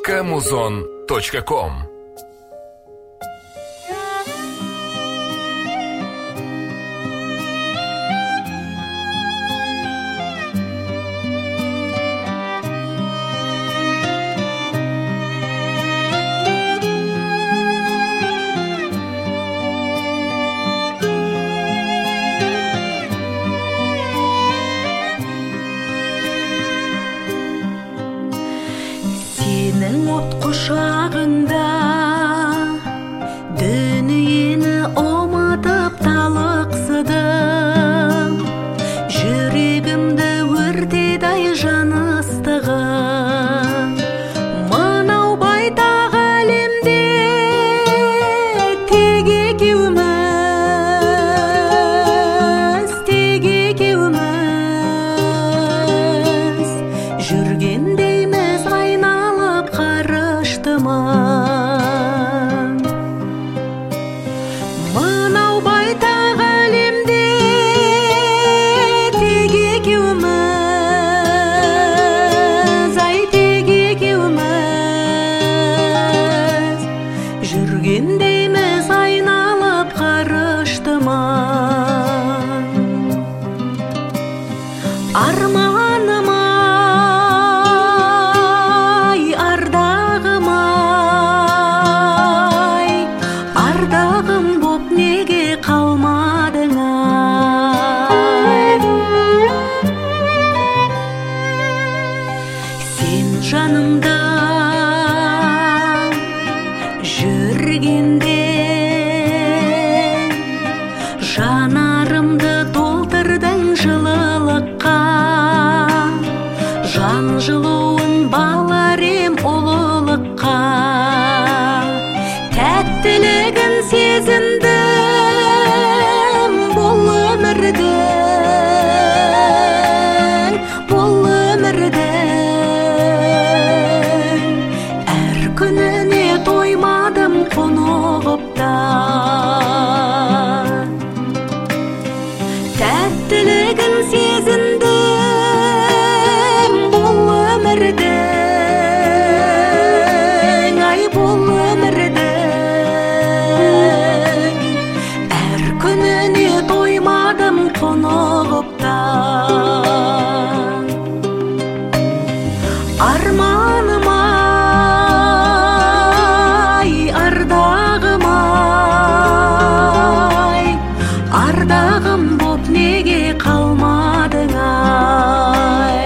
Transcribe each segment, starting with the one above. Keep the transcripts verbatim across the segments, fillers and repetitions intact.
камузон точка ком. От құшағында дүниені омытып талықсыдым, жүрегімді өртеді жан ыстығы. Мынау байтақ әлемде тек екеуміз, тек екеуміз жүргендейміз айналып қарыштымын. Мынау байтақ әлемде тек екеуміз, ай тек екеуміз жүргендейміз айналып қарыштымын. Арманым ай, ардағым ай, ардағым боп неге қалмадың ай? Сен жанымда жүргенде жанарымды толтырдың жылылыққа, жан жылуын балар ем ұлылыққа. Тәттілігін сезіндім бұл өмірдің, бұл өмірдің әр күніне тоймадым құнығыптан. Тәттілігін сезіндім бұл өмірдің, ай бұл өмірдің әр күніне тоймадым құнығыптан. Арманым ай, ардағым ай, ардағым боп неге қалмадың ай?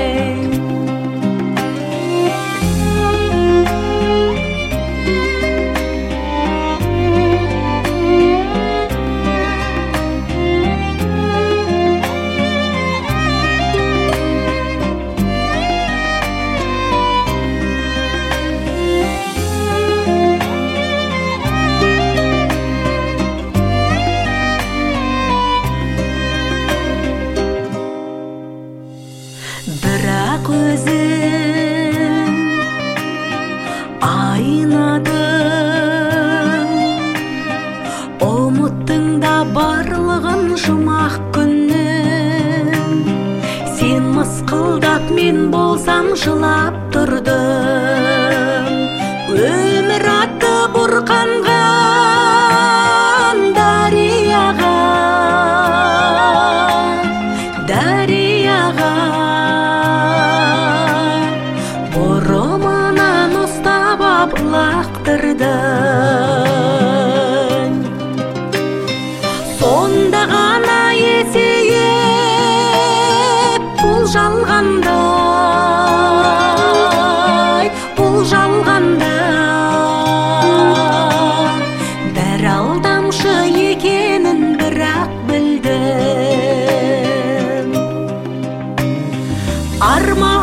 Бірақ өзің айнадың, ұмыттың да барлығын жұмақ күннің. Сен мысқылдап, мен болсам жылап тұрдым. Өмір атты бұрқанған дарияға, дарияға бұрымынан ұстап ап лақтырдың. Сонда ғана есейіп бұл жалғанда, бұл жалғанда бір алдамшы екенін бірақ білдім. Арман